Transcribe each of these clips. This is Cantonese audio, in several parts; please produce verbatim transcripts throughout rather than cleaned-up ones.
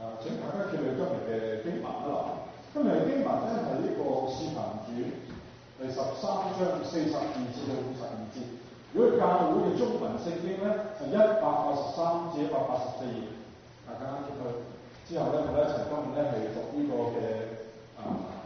啊，請大家記住今日嘅經文啦。今日嘅經文咧係呢個《使徒行傳》第十三章四十二至到五十二節。如果教會嘅中文聖經咧係一百八十三至一百八十四頁，大家出去之後咧，我哋一齊今日咧係讀呢個嘅啊，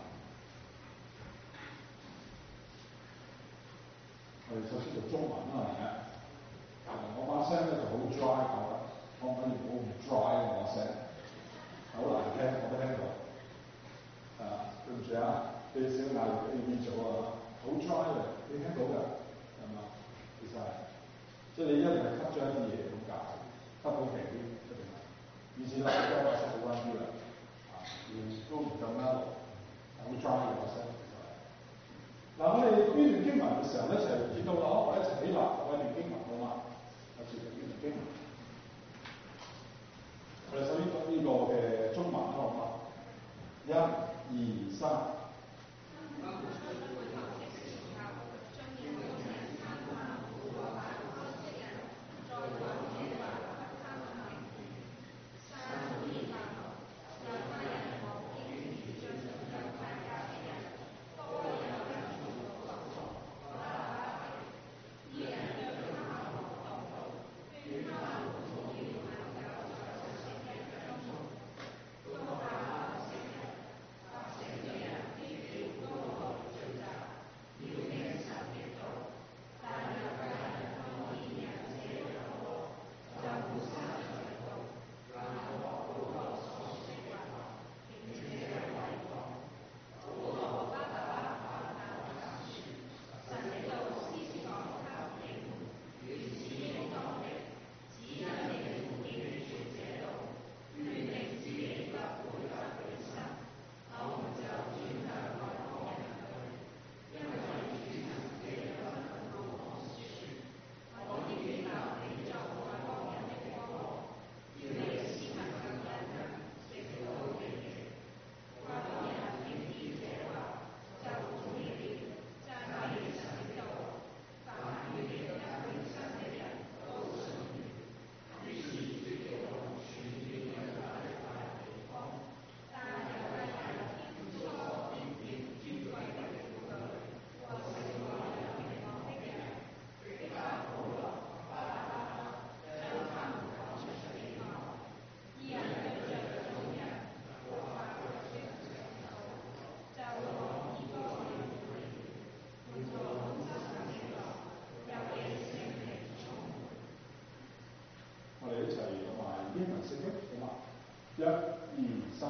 我哋首先讀中文啦，係咪？我把聲咧就好 dry 搞得，可唔可以唔好咁 dry 我把聲？好難聽，我都聽到。啊，對唔住啊，俾少壓力 A B 組啊，好 dry 嘅，你聽到㗎，係嘛？其實係，即係你一定係吸咗一啲嘢咁解，吸到平啲出嚟。以至咧，將把聲好翻啲啦，啊，都唔咁啱，好 dry 嘅把聲。嗱，我哋呢段經文嘅時候咧，就見到啦，我哋一齊起立讀一段經文好嘛？我哋讀呢段經文。我哋首先讀呢個嘅中文啦，好嘛？一、二、三。一、二、三。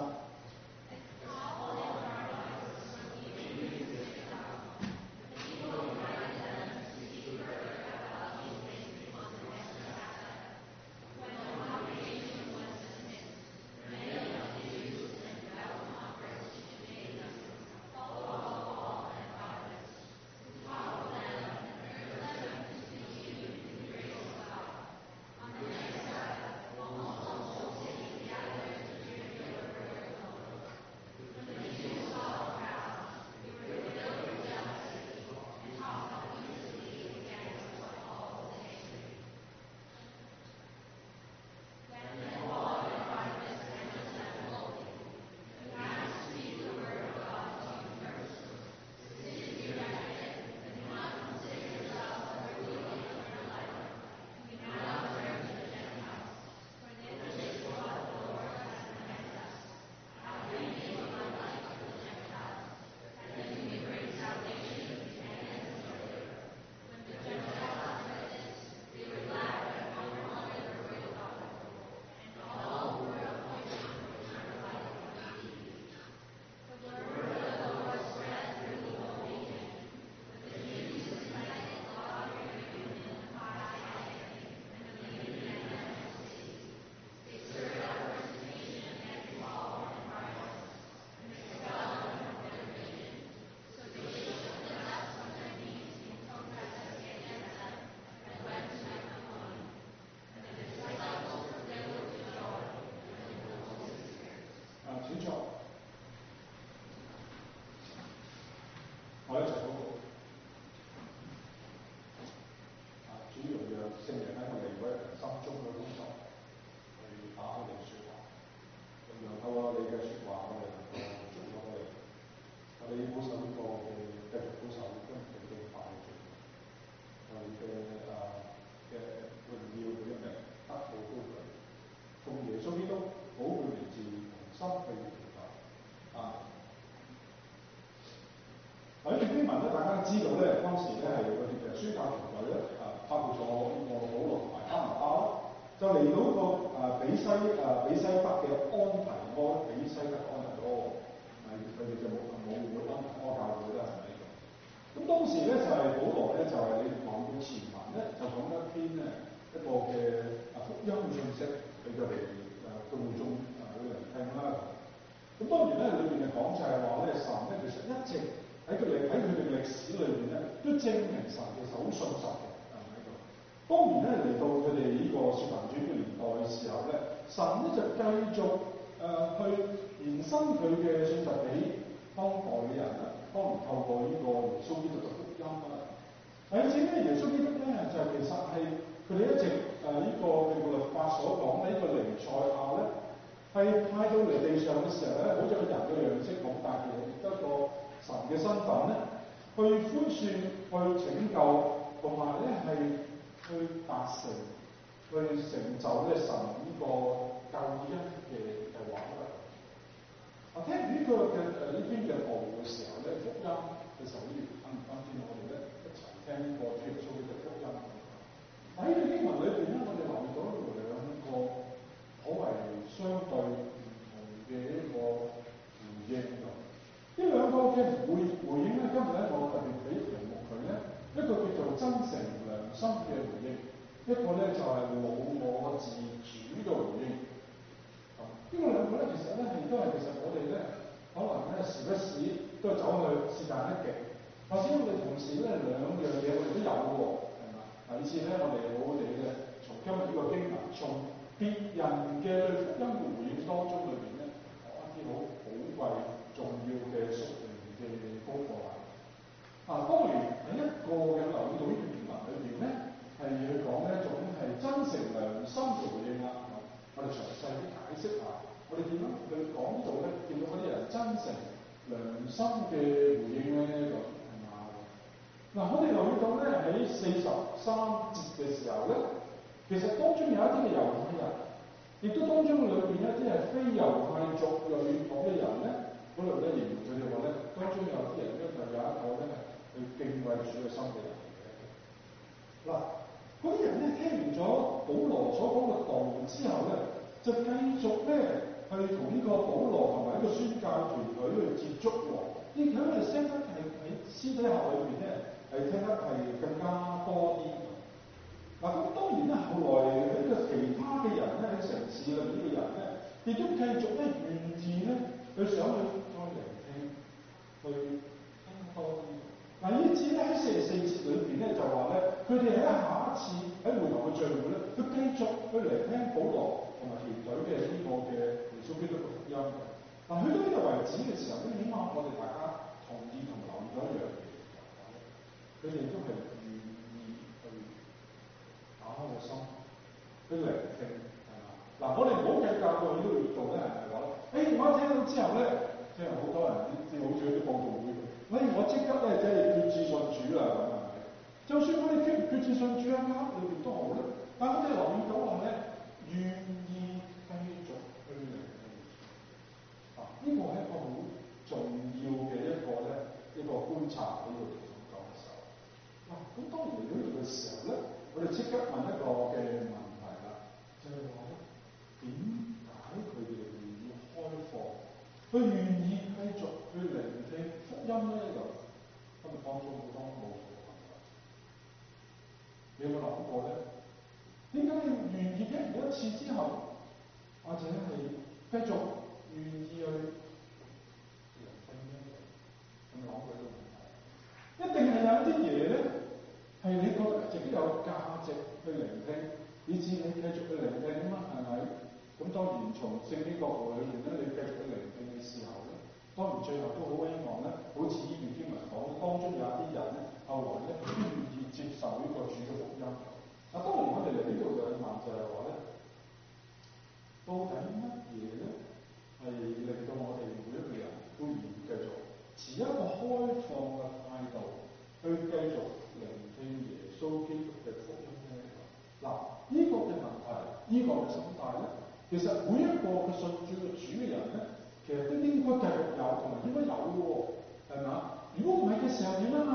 知道咧，當時咧係佢哋嘅宣教團隊咧，啊包括咗呢個保羅同埋加拿巴啦，就嚟到個誒比西誒比西德嘅安提阿，比西德安提阿，係佢哋就冇冇會安提阿教會啦，係咪？咁當時咧就係、是、保羅咧就係、是、你望到前文咧，就講一篇咧一個嘅啊福音信息俾佢哋誒嘅會眾誒去聆聽啦。咁當然咧，裏邊嘅講就係話咧，神咧其實一直喺佢哋喺佢哋歷史裏邊咧，都證明神其實好信實嘅，係咪喺度？當然咧嚟到佢哋呢個使徒行傳嘅年代嘅時候咧，神咧就繼續誒、呃、去延伸佢嘅信實俾當代嘅人啦。當然透過呢個耶穌基督嘅福音啦。第二次咧，耶穌基督咧就係、其實係佢哋一直誒呢、呃這個嘅律法所講呢、這個彌賽亞咧。係派到嚟地上嘅時候咧，好似個人嘅樣式咁，但係其實亦得個神嘅身份咧，去寬恕、去拯救，同埋咧係去達成、去成就咧神呢個救恩嘅計劃啦。啊，聽完呢個嘅誒呢篇嘅道嘅時候咧，福音嘅時候，好似今今天我哋咧一齊聽過主耶穌嘅福音。喺呢個經文裏邊咧，我哋留意到兩個可謂相對唔同嘅一個回應㗎。呢兩個嘅回回應咧，今日咧我特別俾題目佢咧，一個叫做真誠良心嘅回應，一個咧就係、是、老我自主嘅回應。咁、嗯、呢個兩個咧，其實咧係都係其實我哋咧可能咧時不時都走去是但一極，或者我哋同時咧兩樣嘢我哋都有喎，係嘛？嗱，以前咧我哋好地咧，從今日呢個經文從別人嘅對福音嘅回應當中裏邊咧，講一啲好寶貴、重要嘅屬靈嘅功課啦。啊，當然喺一個嘅留意到呢段經文裏邊咧，係去講呢一種係真誠良心嘅回應啦。我哋詳細啲解釋下，我哋點樣去講呢度咧？見到嗰啲人真誠良心嘅回應咧，咁係嘛？嗱，我哋留意到咧喺四十三節嘅時候咧。其實當中有一啲嘅猶太人，亦都當中裏邊一啲係非猶太族裔講嘅人咧，嗰度咧形容佢哋話咧，當中有啲人咧就有一個咧係敬畏主嘅心嘅人嚟嘅。嗱，嗰啲人咧聽完咗保羅所講嘅道之後咧，就繼續咧去同呢個保羅同埋呢個宣教團隊去接觸喎。呢佢哋聲得係喺私底下裏邊咧係聽得係更加多啲。嗱，咁當然啦，後來喺個其他嘅人咧，喺城市裏邊嘅人咧，亦都繼續咧願意咧去想去再聆聽，去聽多啲。嗱，呢次咧喺四十四節裏邊咧就話咧，佢哋喺下一次喺會堂嘅聚會咧，佢繼續去嚟聽保羅同埋團隊嘅呢個嘅耶穌基督嘅福音。嗱，去到呢個為止嘅時候咧，起碼我哋大家同意同留意咗一樣嘢，佢哋都係願意去打開個心去聆聽，係嘛？嗱，我哋唔好計較到呢個熱度咧，係咪話？誒，我一聽到之後咧，即係好多人啲好似啲佈道會，喂，我即刻咧即係決志信主啦，咁係咪？就算我哋決唔決志信主喺啱裏邊都好咧，但我哋留意到話咧，願意繼續去聆聽。啊，呢個係一個好重要嘅一個咧一個觀察喺度嚟講嘅時候。嗱，咁當然嚟到呢度嘅時候咧，我哋即刻問一個嘅問題啦，就係話咧，點解佢哋願意開放，佢願意繼續去聆聽福音咧？就今日當中好多無數嘅問題，你有冇諗過咧？點解你願意聽完一次之後，或者係繼續願意去聆聽咧？有冇諗過呢個問題？一定係有啲嘢咧。係你覺得自己有價值去聆聽，以至你繼續去聆聽啊嘛，係咪？咁當然從聖經角度裏面咧，你繼續去聆聽嘅時候咧，當然最後都好希望咧，好似呢段經文講，當中有一啲人咧，後來咧都願意接受呢個主嘅福音。啊，當然我哋嚟呢度就問就係話咧，到底乜嘢咧係令到我哋每一個人都願意繼續持一個開放嘅態度去繼續聆聽耶穌基督嘅福音咧？嗱，呢、這個嘅問題，呢、這個嘅心態咧，其實每一個嘅信主嘅主嘅人咧，其實都應該繼續有，同埋應該有嘅喎，係咪啊？如果唔係嘅時候點啊嘛？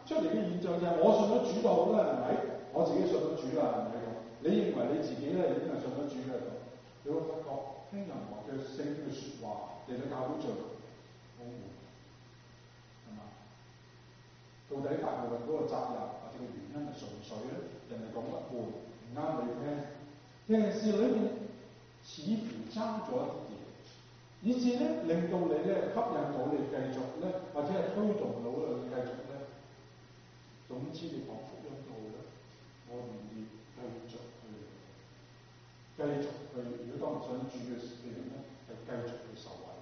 出嚟嘅現象就係我信咗主就好啦，係咪？我自己信咗主啦，係咪咁？你認為你自己咧已經係信咗主嘅咁？你會發覺聽任何嘅聖經嘅説話嚟到教會做好悶，係嘛？到底大部分嗰個責任或者個原因係純粹咧？人哋講得悶唔啱你聽，呢件事裏面似乎爭咗一啲嘢，以至咧令到你咧吸引到你繼續咧，或者係推動到你繼續咧。總之你講福音道咧，我願意繼續去，繼續去。如果當唔想主嘅嘅人咧，係繼續去受惠。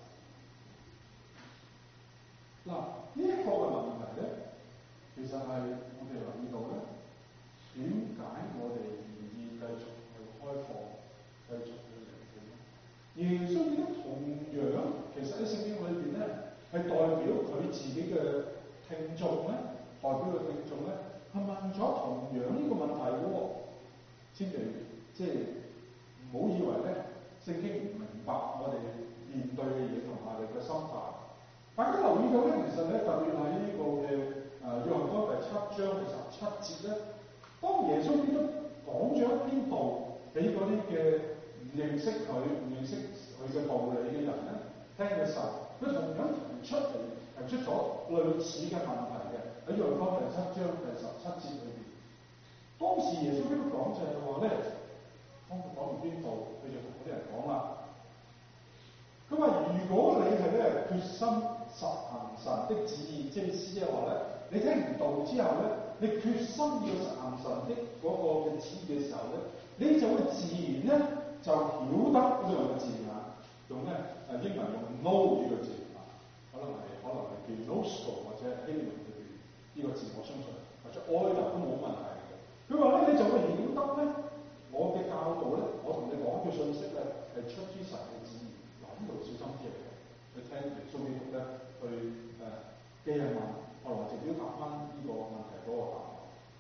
嗱，呢一個嘅問題咧，其實係我哋留意到咧，點解我哋願意繼續去開放，繼續去聆聽咧？耶穌基督同樣，其實喺聖經裏邊咧，係代表佢自己嘅聽眾咧，代表嘅聽眾咧，係問咗同樣呢個問題嘅喎。千祈即係唔好以為咧，聖經唔明白我哋面對嘅嘢同埋我哋嘅心態。大家留意到咧，其實咧，特別喺呢個嘅誒約翰福音第七章嘅十七節咧，當耶穌基督講咗一篇道俾嗰啲嘅唔認識佢、唔認識佢嘅道理嘅人咧聽嘅時候，佢同樣提出嚟提出咗類似嘅問題嘅，喺約翰福音第七章第十七節裏邊。當時耶穌基督講就係話咧，當佢講完邊度，佢就同嗰啲人講啦。佢話：如果你係咧決心實行神的旨意，即係意思即係話咧，你聽唔到之後咧，你決心要實行神的嗰個嘅旨意嘅時候咧，你就會自然咧就曉得嗰兩個字眼，用咧誒英文用 know 呢個字啊，可能係可能係叫 gnosko 或者係希臘裏邊呢個字，我相信或者 order 都冇問題嘅。佢話咧，你就會曉得咧，我嘅教導咧，我同你講嘅信息咧係出於神嘅旨意。嗱，呢度小心啲嚟嘅，去聽耶穌基督咧去誒嘅人問，後來直接答翻呢個問題嗰個答案。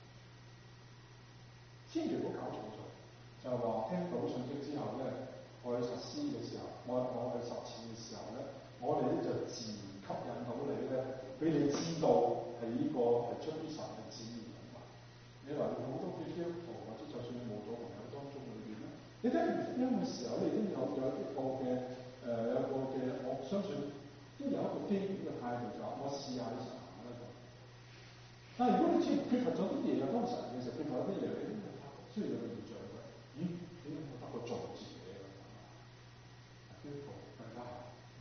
千祈唔好搞錯咗，就係話聽到信息之後咧，我去實施嘅時候，我我去實踐嘅時候咧，我哋咧就自然吸引到你咧，俾你知道係呢個係出於神嘅旨意。你話你好多嘅基督徒，或者就算你冇咗朋友當中裏邊咧，你聽完福音嘅時候，你已經有有一個嘅誒、呃、有個嘅，我相信都有一個基本嘅態度，就係我試下去實行啦咁。但係如果你只係缺乏咗啲嘢，當時其實缺乏啲嘢，你都發覺出現有個現象嘅，咦？點解我得個做字嘅咁啊？基督徒更加係，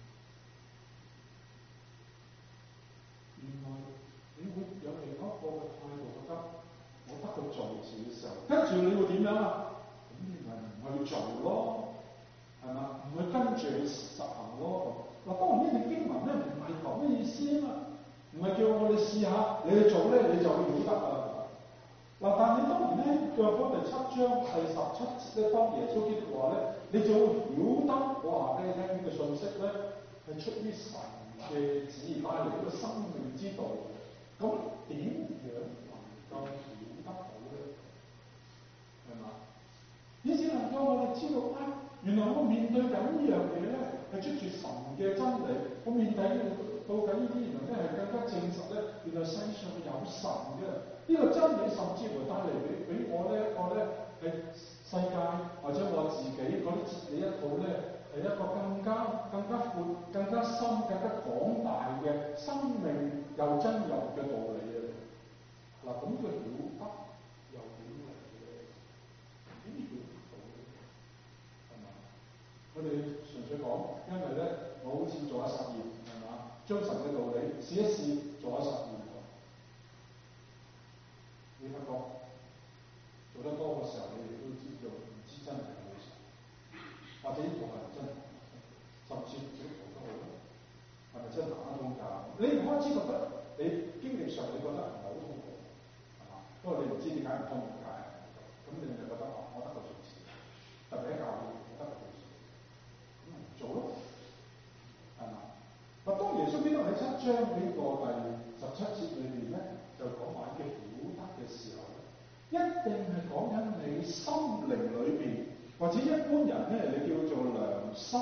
原來你會有另一個嘅態度，覺得。我得佢做事嘅時候，跟住你會點樣啊？咁你咪唔去做咯，係嘛？唔去跟住去實行咯。嗱，當然呢段經文咧唔係咁嘅意思啊嘛，唔係叫我哋試下，你去做咧你就會曉得啊。嗱，但係你當然咧，約翰第七章第十七節咧，當耶穌基督話咧，你就會曉得我話俾你聽嘅信息咧，係出於神嘅旨意帶嚟呢個生命之道。咁點樣能夠曉得到咧？係嘛？以至能夠我哋知道啊，原來我面對緊呢樣嘢咧，係出住神嘅真理。我面對到緊呢啲，原來咧係更加證實咧，原來世上有神嘅呢、這個真理，甚至乎帶嚟俾俾我咧，我咧係世界或者我自己嗰啲哲理一套咧，係一個更加更加闊、更加深、更加廣大嘅生命又真又嘅道理啊！嗱，咁佢曉得又點嚟嘅？點曉得到咧？係嘛？我哋純粹講，因為咧，我好似做下實驗，係嘛？將神嘅道理試一試，做下實驗。你發覺做得多嘅時候，你哋都知道，唔知真係冇神，或者呢個係真，甚至唔識做得好咧，係咪真係行得通教？你唔開始覺得，你經歷上你覺得唔係好通過，係嘛？不過你唔知點解唔通點解，咁你就覺得哦，我得個做事，特別喺教會，我得個做事，咁咪唔做咯，係嘛？嗱，當耶穌基督喺七章呢個第十七節裏邊咧，就講話嘅曉得嘅時候咧，一定係講緊你心靈裏邊，或者一般人咧，你叫做良心。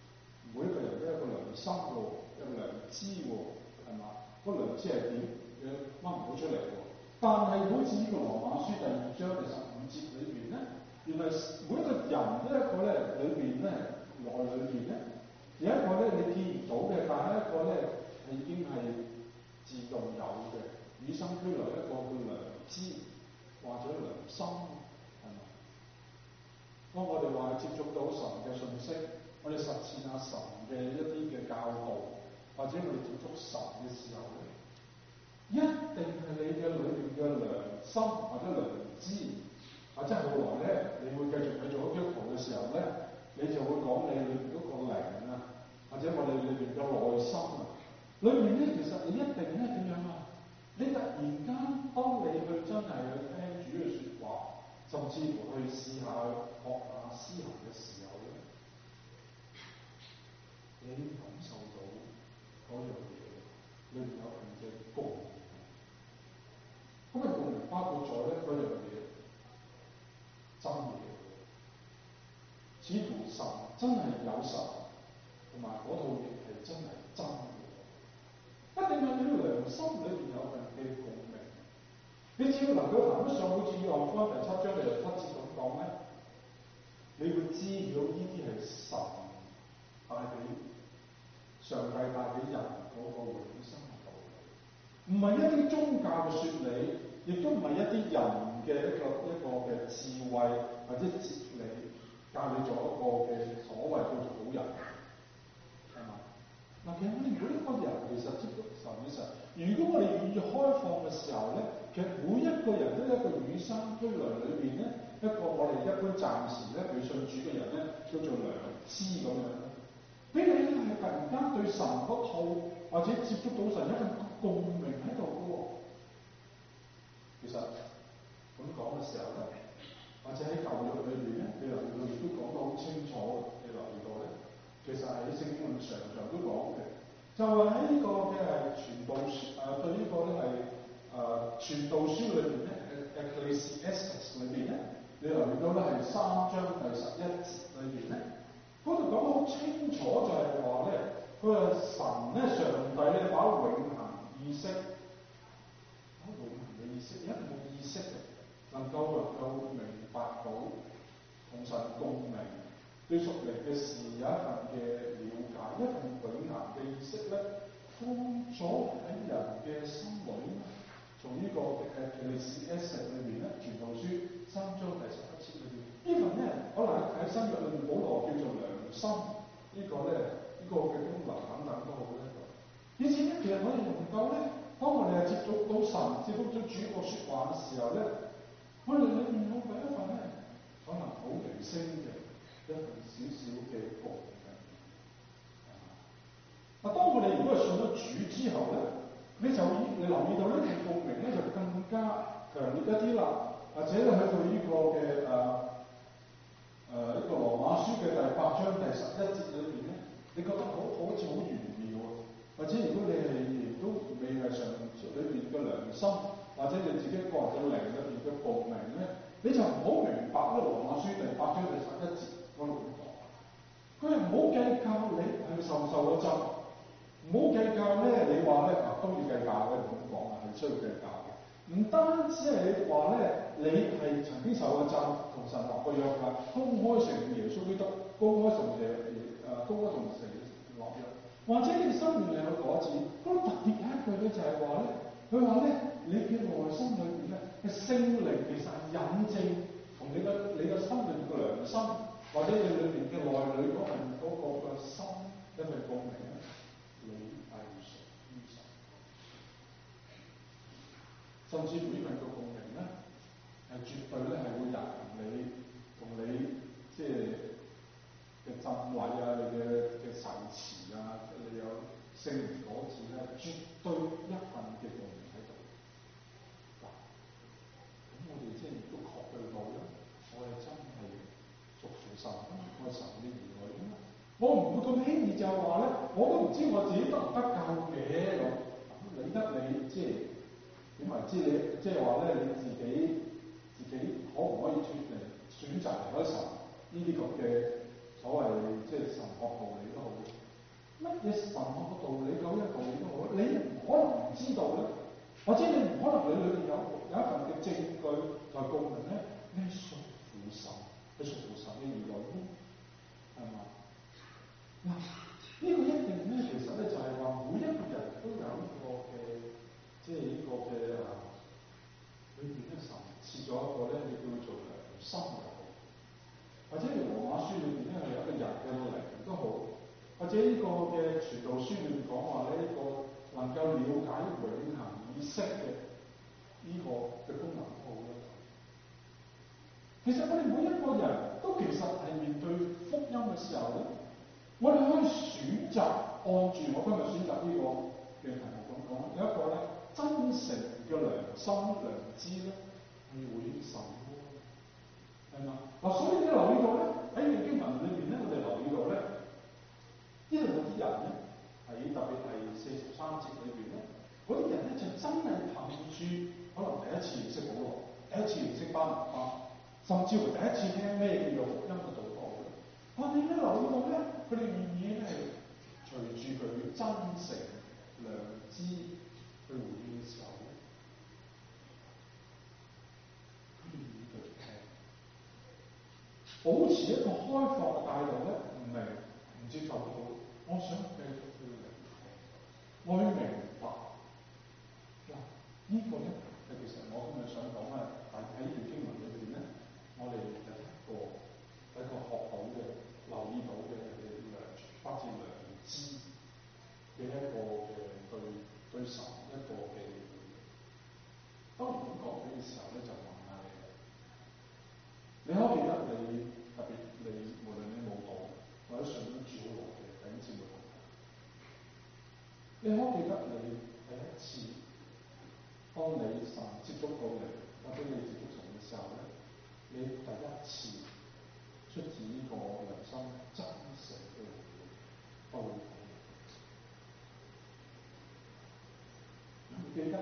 每一個人都有個良心喎，有良知喎，係嘛？個良知係點？誒掹唔到出嚟喎。但係好似呢個羅馬書第二章第十五節裏邊咧，原來每一個人都一個咧裏邊咧內裏邊咧有一個咧你見唔到嘅，但係一個咧係已經係自動有嘅與生俱來一個叫良知或者良心，係咪？當我哋話接觸到神嘅信息，我哋實踐下神嘅一啲嘅教導，或者我哋接觸神嘅時候咧，一定係你嘅裏邊嘅良心或者良知，或者後來咧，你會繼續去做基督徒嘅時候咧，你就會講你裏邊嗰個靈啊，或者我哋裏邊嘅內心啊，裏面咧其實你一定咧點樣啊？你突然間當你去真係去聽主嘅説話，甚至乎去試下學下施行嘅時候咧，你感受到嗰樣嘢裏面有份嘅共鳴。咁嘅共鳴包括咗咧嗰樣嘢真嘢，似乎神真係有神，同埋嗰套嘢係真係真嘅。一定係你良心裏邊有份嘅共鳴。你只要能夠行得上，好似約翰福音第七章第七節咁講咧，你會知道呢啲係神帶俾上帝帶俾人嗰個永生嘅道理，唔係一啲宗教嘅説理，亦都唔係一啲人嘅一個一個嘅智慧或者哲理教你做一個嘅所謂叫做好人，係嘛？嗱，其實我哋每一個人其實接觸神嘅時候，如果我哋願意開放嘅時候咧，其實每一個人都有一個與生俱來裏邊咧，一個我哋一般暫時咧未信主嘅人咧叫做良知咁樣。俾你咧係突然間對神嗰套或者接觸到神一份共鳴喺度嘅喎。其實咁講嘅時候咧，或者喺舊約裏邊咧，你留意到亦都講得好清楚。你留意到咧，其實喺聖經上常都講嘅，就係喺呢個嘅係傳道書誒、呃、對呢個咧係誒傳道書裏邊咧，Ecclesiastes裏邊咧，你留意到咧係三章第十一節裏邊咧。嗰度講得好清楚，就係話咧，佢話神咧、上帝咧把永恆意識，把永恆嘅意識，一定冇意識嘅，能夠能夠明白到同神共鳴，對屬靈嘅事有一份嘅了解，一份永恆嘅意識咧，放咗喺人嘅心裏。從呢個誒歷史 S 裏邊咧，傳道書三章第十一節裏邊，呢份咧可能喺新約裏邊保羅叫做良心、這個、呢個咧呢個嘅功能等等都好咧。以前咧其實我哋能夠咧，當我哋係接觸到神、接觸到主個説話嘅時候咧，我哋裏面有第一份咧，可能好微聲嘅一份少少嘅共鳴。嗱，當我哋如果係信咗主之後咧，你就你留意到呢個共鳴咧就更加強烈一啲啦，或者咧去到呢個嘅誒誒呢個羅馬書嘅第八章第十一節裏邊咧，你覺得好好似好玄妙啊！或者如果你係亦都未係上裏邊嘅良心，或者你自己個人嘅靈裏邊嘅共鳴咧，你就唔好明白咧羅馬書第八章第十一節嗰度講，佢係唔好計較你係咪受唔受咗浸。唔好計較咧，你話咧啊都要計較嘅，唔好講啊，係需要計較嘅。唔單止係你話咧，你係曾經受過浸，同神立過約㗎，公開承認耶穌基督，公開同耶誒公開同神立約，或者你心裏面有果子。嗰個特別有一句咧就係話咧，佢話咧你嘅內心裏邊咧嘅聖靈其實係引證同你嘅你嘅心裏邊嘅良心，或者你裏邊嘅內裏嗰份嗰個嘅心一份共鳴咧。你係屬於神，甚至每份嘅共鳴咧，係絕對咧係會引你同你即係嘅浸禮啊，你嘅嘅受詞啊，你有聖靈果子咧，絕對一份嘅共鳴喺度。嗱，咁我哋即係亦都確據到咧，我哋真係屬乎神啊，愛神嘅兒女啊。我唔會咁輕易就話咧，我都唔知我自己得唔得救嘅咁。咁理得你即係點為之？你即係話咧，你自己自己可唔可以決定選擇離開神呢啲咁嘅所謂即係神學道理都好，乜嘢神學嘅道理、九一道理都好，你唔可能唔知道咧，或者你唔可你裏邊有有一份嘅證據就係證明咧，你係屬父神，係屬父神嘅兒女，係嘛？嗱，呢個一定咧，其實咧就係話每一個人都有呢個嘅，即係呢個嘅啊，裏邊咧神設咗一個咧，叫做良心嘅，或者《羅馬書》裏邊咧係有一個人嘅靈都好，或者呢個嘅《傳道書》裏邊講話咧，呢個能夠了解永恆意識嘅呢個嘅功能都好啦。其實我哋每一個人都其實係面對福音嘅時候咧，我哋可以選擇按住我今日選擇呢個嘅題目咁講，有一個咧真誠嘅良心良知咧，去回應神咯，係嘛？嗱，所以你留意到咧，喺《經文》裏邊咧，我哋留意到咧，呢度有啲人咧，喺特別係四十三節裏邊咧，嗰啲人咧就真係憑住可能第一次認識保羅，第一次認識巴拿巴。甚至乎第一次聽咩叫做福音嘅道道嘅，我哋咧留意到咧，佢哋願意咧係隨住佢真誠良知去回應嘅時候咧，佢哋願意繼續聽，保持一個開放嘅態度咧，唔明唔接受到，我想繼續去聆聽，我要明白。嗱，呢個咧係其實我今日想講咧，喺喺呢段經文裏邊咧。我哋第一個第一個學到嘅、留意到嘅嘅良發自良知嘅一個嘅對對神一個嘅，當然咁講起嘅時候咧，就問下你，你可記得你特別你無論你冇道或者信咗主好耐嘅弟兄姊妹同學，你可記得你第一次當你神接觸到你，或者你接觸神嘅時候咧？你第一次出自呢個良心真誠嘅回應，有冇記得？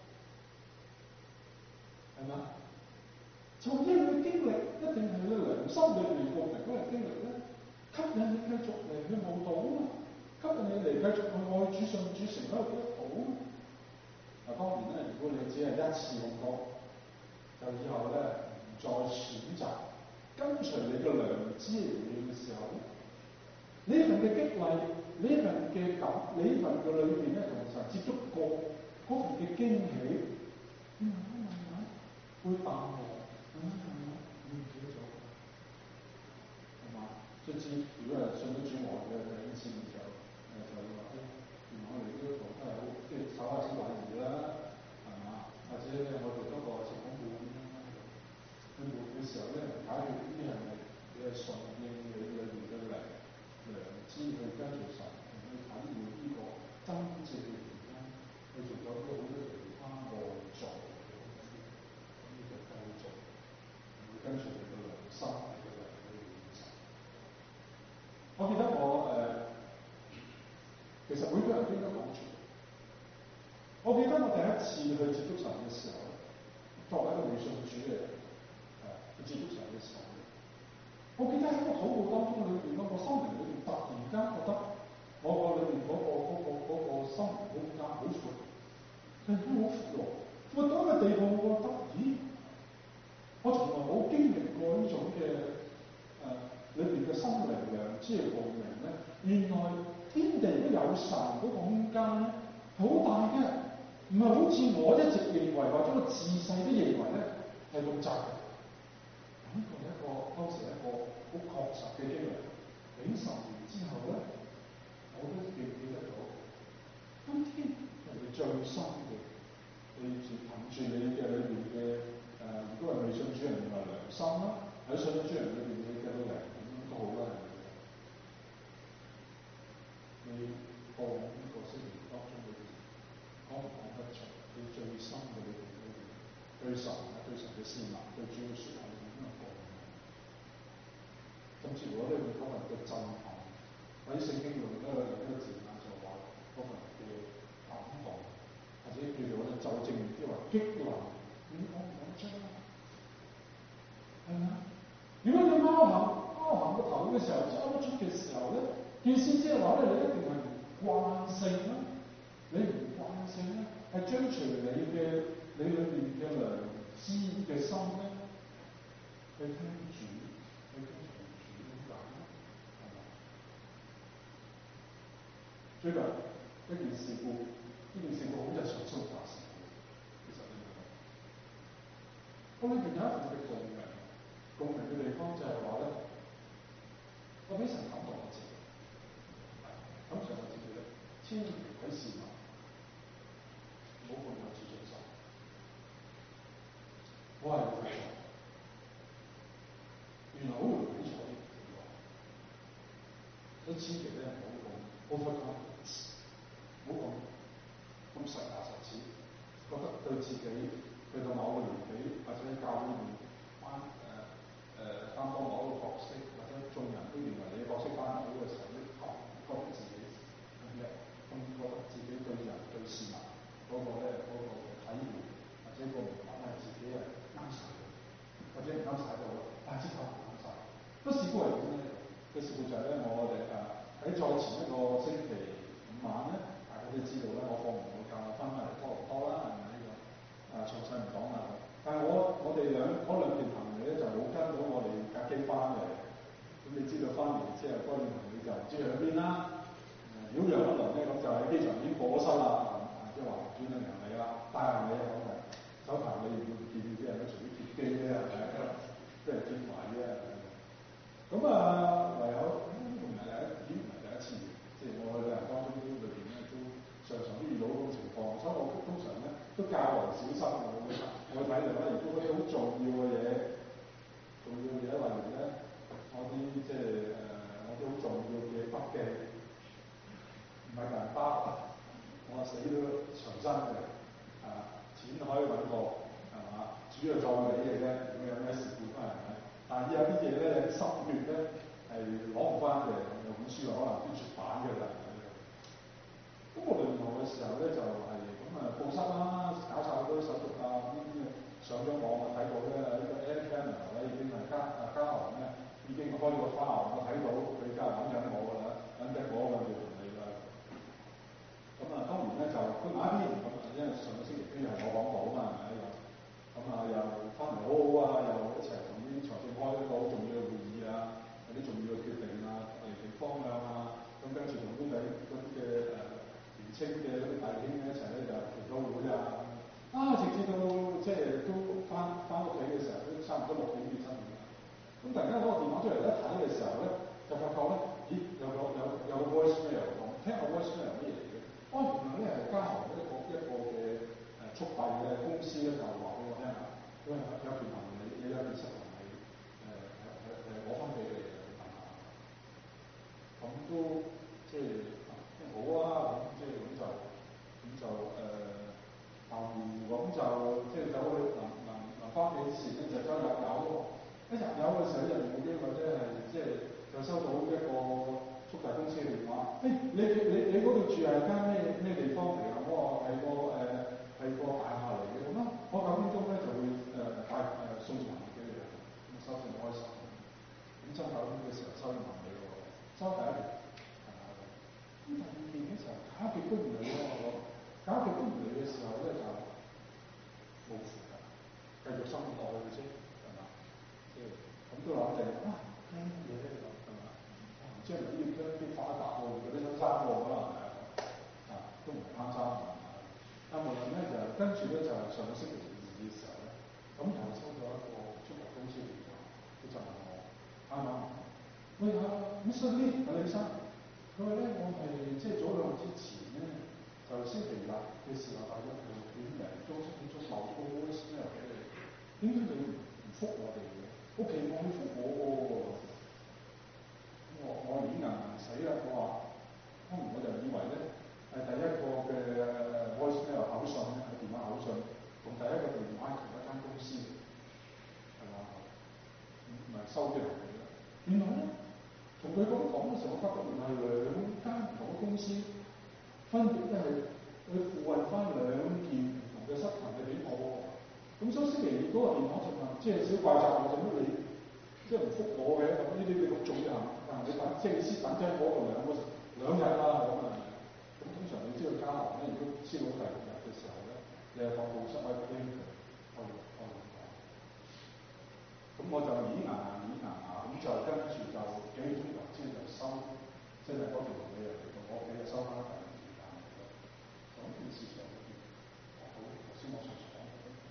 係嘛？就因為經歷一定係你良心裏邊過嚟嗰個經歷咧，吸引你繼續嚟去慕道啊嘛，吸引你嚟繼續去愛主信主成為一個基督徒啊嘛。嗱，當然咧，如果你只係一次咁多，就以後咧唔再選擇。跟隨你嘅良知嚟回應嘅時候咧，呢份嘅激勵，呢份嘅感，呢份嘅裏邊咧同神接觸過嗰份嘅驚喜，慢慢慢慢會淡忘，慢慢慢慢唔記得咗，係嘛？卒之如果係信咗主我嘅弟兄姊妹就誒就會話誒，原來我哋都同都係好即係手下小禮儀啦，係嘛？或者咧我哋嗰個情感會咁樣去活嘅時候咧，解決呢啲係咪？你係順應你裏邊嘅良良知去跟隨神，去體會呢個真正嘅原因，去做咗啲好多其他外在嘅東西，咁你就繼續會跟隨你嘅良心，你嘅良去回應神。我記得我誒、呃，其實每個人都應該講出。我記得我第一次去接觸神嘅時候咧，作為一個未信主嘅人，誒去接觸神嘅時候。我記得喺個禱告當中裏邊，嗰個心靈裏邊突然間覺得我個裏邊嗰個嗰個嗰個心靈空間好闊，突然間好闊喎，闊到一個地步，我覺得，咦，我從來冇經歷過呢種嘅誒裏邊嘅心靈良知嘅共鳴咧。原來天地都有神嗰個空間咧，好大嘅，唔係好似我一直認為或者我自細都認為咧係咁窄嘅。呢個係一個當時係一個好確實嘅經歷。幾十年之後咧，我都記唔記得咗。今天係你最深嘅，你住憑住你嘅裏邊嘅誒，如果係未信主人原來良心啦，喺信主人裏邊你嘅靈咁都好啦。你過往呢個星期當中裏邊講唔講得出你最深嘅裏邊裏邊對神啊、對神嘅善能、對主嘅説話裏邊咁樣講？甚至乎我哋會講份嘅震撼，喺聖經用嗰個另一個字眼就話嗰份嘅感動，或者叫做咧就正面啲話激勵，你講唔講得出啊？係咪？如果你貓行貓行個頭嘅時候，抽得出嘅時候咧，意思即係話咧，你一定係唔慣性啦，你唔慣性咧係追隨你嘅你裏邊嘅良知嘅心咧，去聽主，去跟從主點解咧？係嘛？最近一件事故，呢件事故好日常生活發生嘅，其實你明唔明？我裏邊有一份嘅共鳴，共鳴嘅地方就係話咧，我俾神感動我自己，感謝我自己咧，千祈喺事物唔好咁有自尊心。我係會錯，原來好容易錯嘅。所以千祈咧唔好咁 overconfidence，唔好咁咁實牙實齒，覺得對自己去到某個年紀或者喺教會裏面擔誒誒擔當某一個角色，或者眾人都認為你嘅角色擔當好嘅時候，你覺覺得自己咁叻，咁覺得自己對人對事物嗰個咧嗰個體會或者個明白咧自己係啱晒嘅，或者唔啱晒就啊即刻唔啱晒。個事故係點咧？個事故就係咧，我哋誒喺再前一個星期五晚咧，大家都知道咧，我放完個假翻返嚟多倫多啦，係咪呢個？啊，詳細唔講啦。但係我我哋兩嗰兩段行李咧就冇跟到我哋架機翻嚟，咁你知道翻嚟之後嗰段行李就唔知去咗邊啦。誒，擾攘一輪咧，咁就喺機場已經過咗身啦，即係話轉咗行李啦，帶行李啊講嘅，手提行李唔會唔見啲人都隨便貼機啫，係咪？即係貼埋啫。咁啊，唯有呢個唔係第一，已經唔係第一次嘅，即係我去旅行當中都裏邊咧都常常都遇到嗰種情況，所以我通常咧都較為小心嘅。我我睇嚟咧，如果嗰啲好重要嘅嘢，重要嘅嘢例如咧，我啲即係誒我啲好重要嘅筆記，唔係大人包啊，我話死都長身嘅，啊錢可以揾過，係嘛？主要在你嘅啫，如果有咩事故都係咪？但係有啲嘢咧，有啲心血咧係攞唔翻嘅，有本書可能都絕版嘅啦。咁我哋聯絡嘅時候咧就係咁啊報失啦，搞晒好多手續啊，呢啲上咗網啊睇到咧，呢個 Air Canada 咧已經係加啊加航咧已經開咗個花，我睇到佢而家揾緊我㗎啦，揾緊我揾住同你㗎。咁啊當然咧就佢買一啲唔同，因為上個星期都係我講到啊嘛，係咪？咁啊又翻嚟好好啊，又一齊同啲財政開一個好重要嘅會議啊，有啲重要嘅決定啊，釐定方向啊，咁跟住同啲嘅嗰啲嘅誒年青嘅嗰啲弟兄一齊咧就祈禱會啊，啊直至到即係都翻翻屋企嘅時候都差唔多六點幾七點啦。咁突然間攞個電話出嚟一睇嘅時候咧，就發覺咧，咦有個有有個 voice mail 講，聽下 voice mail 係乜嘢嚟嘅？哦原來咧係加航一個一個嘅誒速遞嘅公司咧就話俾我聽下，佢話有件行李，你有件失行李誒誒誒攞翻俾你嘅等下。咁都即係好啊，咁即係咁就咁就誒，後面咁就即係走去臨臨臨翻屋企之前咧，就走入油喎。一入油嘅時候，入部機或者係即係就收到一個速遞公司嘅電話，誒、hey, 你你你嗰度住係間咩咩地方嚟啊？我話係個誒係、呃、個大廈嚟嘅，咁啊我九點鐘咧就會誒帶誒送行李俾你啦。咁收成開心。咁收九點嘅時候收完行李喎，收第一件。咁第二件嘅時候搞極都唔理喎，搞極都唔理嘅時候咧就冇符㗎，繼續生活落去嘅啫，係嘛？即係咁都諗定啊，聽乜嘢咧咁係嘛？即係唔知要將啲發一百喎，嗰啲新衫喎，可能係啊，都唔係啱衫啊。但無論咧就跟住咧就上個星期二嘅時候咧，咁又收咗一個速遞公司嘅電話，佢就問我啱唔啱？喂啊 ，Mister Lee 係李生。佢話咧，我係即係早兩日之前咧，就星期日嘅時候，大約係六點零鐘、七點鐘留個 voice mail 俾你，點解你唔唔覆我哋嘅？我期望你覆我喎。我我已經硬硬死啦！我話，可能我就以為咧係第一個嘅 voice mail 口信咧，係電話口信，同第一個電話係同一間公司，係嘛？唔唔係收啲行李啦。原來咧。同佢咁講嘅時候，我發覺原來係兩間唔同嘅公司，分別咧係去付運翻兩件唔同嘅失行李俾我喎。咁所以星期二嗰個電話就問，即係小怪責我做乜你即係唔覆我嘅？咁呢啲叫咁重要行行李等，即係先等咗嗰個兩個兩日啦咁啊。咁通常你知道加航咧，如果超過第六日嘅時候咧， 你係放報室，我係 claim 佢，我要我要講。咁我就演牙牙演牙牙，咁就跟住就幾個鐘頭之後就收，即係嗰條嘢嚟到我屋企就收翻第二時間嚟嘅。咁件事上邊，我好頭先我所講嘅。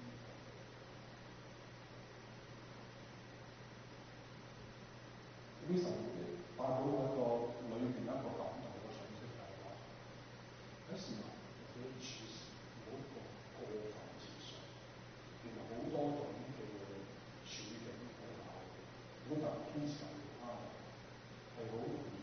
呢神帶到一個裏邊一個感動嘅信息係話，喺市民嘅處事唔好過過分自信，原來好多種嘅處境喺下，如果就係堅持唔啱，係好容易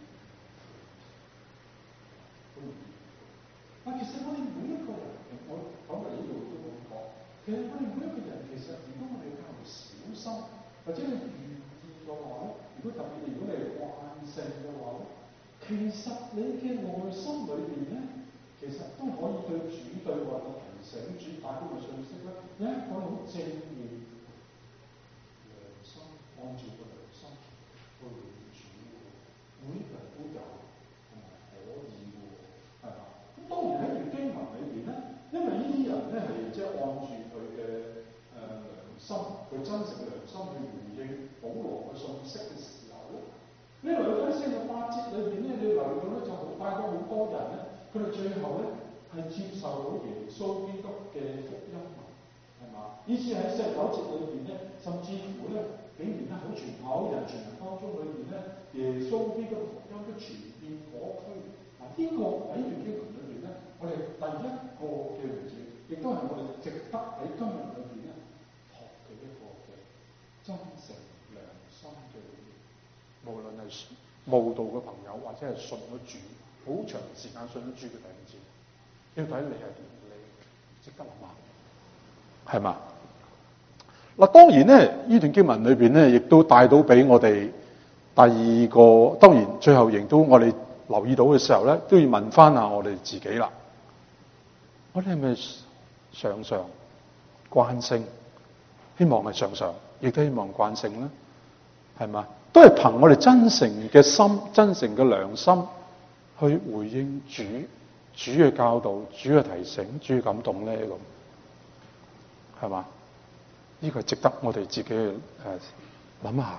好容易。但其實我哋每一個人，我講嚟呢度都咁講，其實我哋每一個人其實，如果我哋較為小心，或者你願意嘅話咧，如果特別如果你係慣性嘅話咧，其實你嘅內心裏邊咧，其實都可以對主對話嘅提醒，主帶俾嘅信息咧，有一個好正面良心，按照個良心去回應主嘅，每一個人都有同埋可以嘅，係嘛？咁當然喺段經文裏邊咧，因為呢啲人咧係即係按住佢嘅誒良心，佢真誠嘅良心去回應保羅嘅信息嘅時候咧，呢嚟到四十八節裏邊咧，你留意到咧就好帶到好多人咧，佢哋最後咧係接受到耶穌基督嘅福音，係嘛？以至喺四十九節裏邊咧，甚至乎咧，竟然咧喺全口人全人當中裏邊咧，耶穌基督嘅福音都傳遍嗰區。嗱，呢個喺段經文裏邊咧，我哋第一個嘅例子，亦都係我哋值得喺今日裏邊咧學嘅一個嘅真誠良心嘅回應。無論係慕道嘅朋友，或者係信咗主好長時間信咗主嘅弟兄姊妹，要睇你係點，你值得諗下，係嘛？嗱，當然咧，呢段經文裏邊咧，亦都帶到俾我哋第二個，當然最後亦都我哋留意到嘅時候咧，都要問翻下我哋自己啦。我哋係咪常常慣性？希望係常常，亦都希望慣性咧，係嘛？都係憑我哋真誠嘅心、真誠嘅良心去回應主、主嘅教導、主嘅提醒、主嘅感動咧，咁係嘛？呢個係值得我哋自己去誒諗下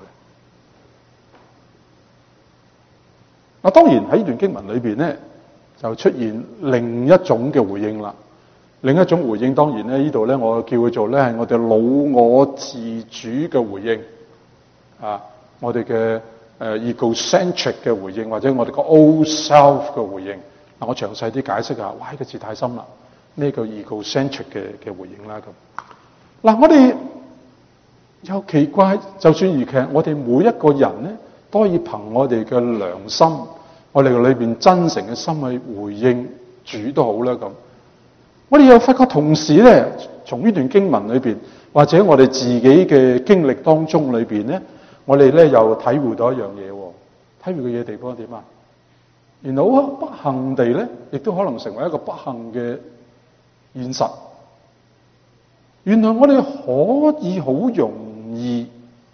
嘅。嗱，當然喺呢段經文裏邊咧，就出現另一種嘅回應啦。另一種回應當然咧，呢度咧我叫佢做咧係我哋老我自主嘅回應啊。我哋嘅誒 egocentric 嘅回應，或者我哋個 old self 嘅回應。嗱，我詳細啲解釋下。哇，呢個字太深啦。咩叫 egocentric 嘅嘅回應啦？咁嗱，我哋又奇怪，就算而其實我哋每一個人咧，都可以憑我哋嘅良心，我哋裏邊真誠嘅心去回應主都好啦。咁我哋又發覺同時咧，從呢段經文裏邊，或者我哋自己嘅經歷當中裏邊咧。我哋咧又體會到一樣嘢，體會嘅嘢地方點啊？然後好不幸地咧，亦都可能成為一個不幸嘅現實。原來我哋可以好容易、